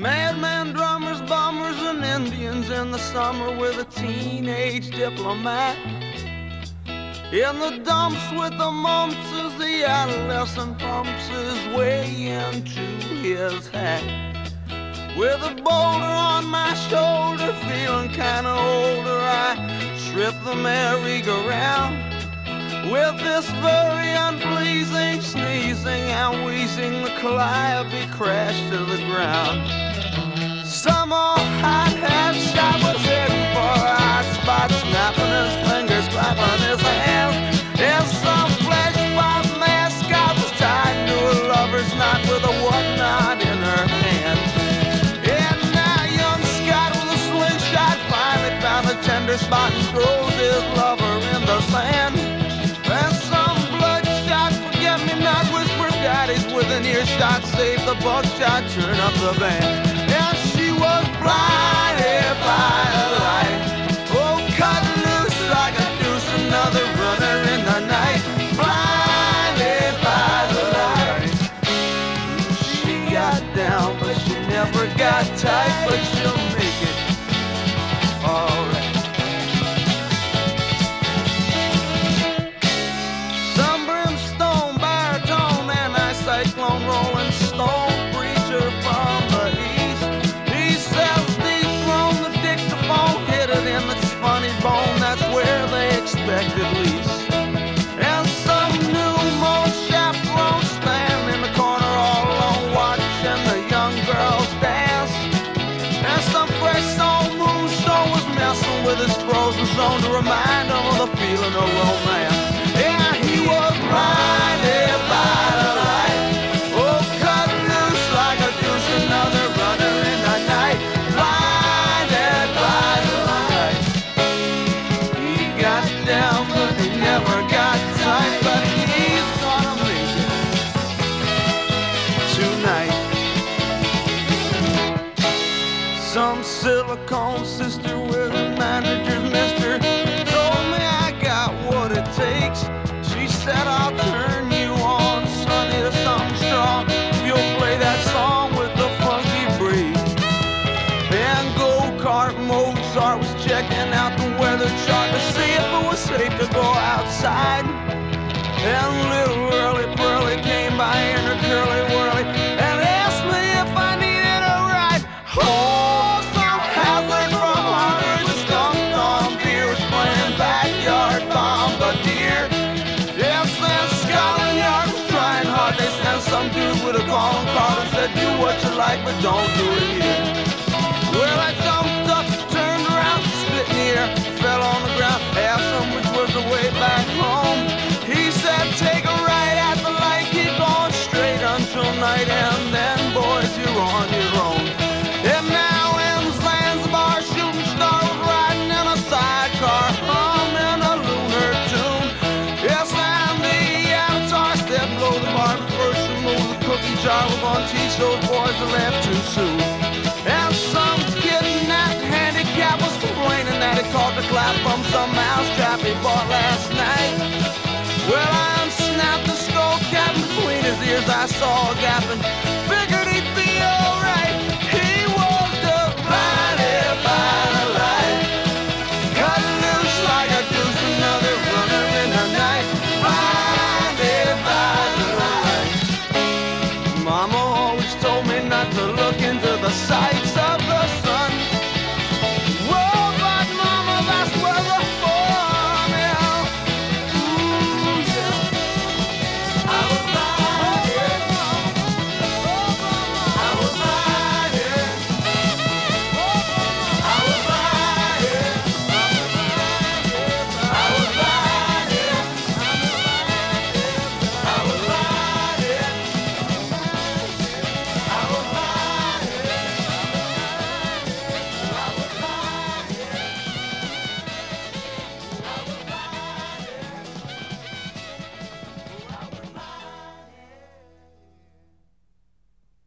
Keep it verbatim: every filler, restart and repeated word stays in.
Madmen, drummers, bombers, and Indians in the summer with a teenage diplomat. In the dumps with the mumps as the adolescent pumps his way into his hat. With a boulder on my shoulder, feeling kinda older, I strip the merry-go-round. With this very unpleasing sneezing and wheezing, the calliope crashed to the ground. Some old hot-hat shot was heading for a hot spot, snapping his fingers, clapping his hands. In some flesh-pot mascot was tied to a lover's knot with a whatnot in her hand. And now young Scott with a slingshot finally found a tender spot and throws his lover in the sand. And some bloodshot forget-me-not whisper daddies with an earshot save the buckshot, turn up the band. And she was blinded by the light, oh, cut loose like a deuce, another runner in the night. Blinded by the light. She got down, but she never got tight, but she'll make it alright. Some brimstone, baritone, anti-cyclone, rolling stone, preacher from the east. He sells deep from the dictaphone, hit it in its funny bone, that's where they expect at least. And some new mold chaperone stand in the corner all alone, watching the young girls dance. And some fresh soul moonstone was messing with his frozen zone to remind him of the feeling of romance. Yeah, he was blinded by the light, oh, cut loose like a deuce, another runner in the night. Blinded by the light. He got down, but he never got tight, but he's gonna make it tonight. Some silicone sister with a manager's mister told me I got what it takes. She said I'll turn you on, sonny, to something strong if you'll play that song with the funky breed. And go-kart Mozart was checking out the weather chart to see if it was safe to go outside. And little Early Pearly came by in her curly whirly and asked me if I needed a ride. Oh, some hazard from Harvard was dumped on beer, was playing backyard bombardier. Yes, and Scotland Yard was trying hard. They sent some dude with a calling card and said, do what you like, but don't do it here. Well, I jumped up, turned around, spit in the air, fell on the ground, asked him which was the way back home. He said, take a right at the light, keep going straight until night, and then, boys, you're on your own. And now in Zanzibar, shooting star was riding in a sidecar, humming a lunar tune. Yes, and the avatar said, blow the bar first and move the cookie jar. We're gonna teach those boys to laugh too soon. And some kid in that handicap was complaining that he caught the clap from some mousetrap he bought last night.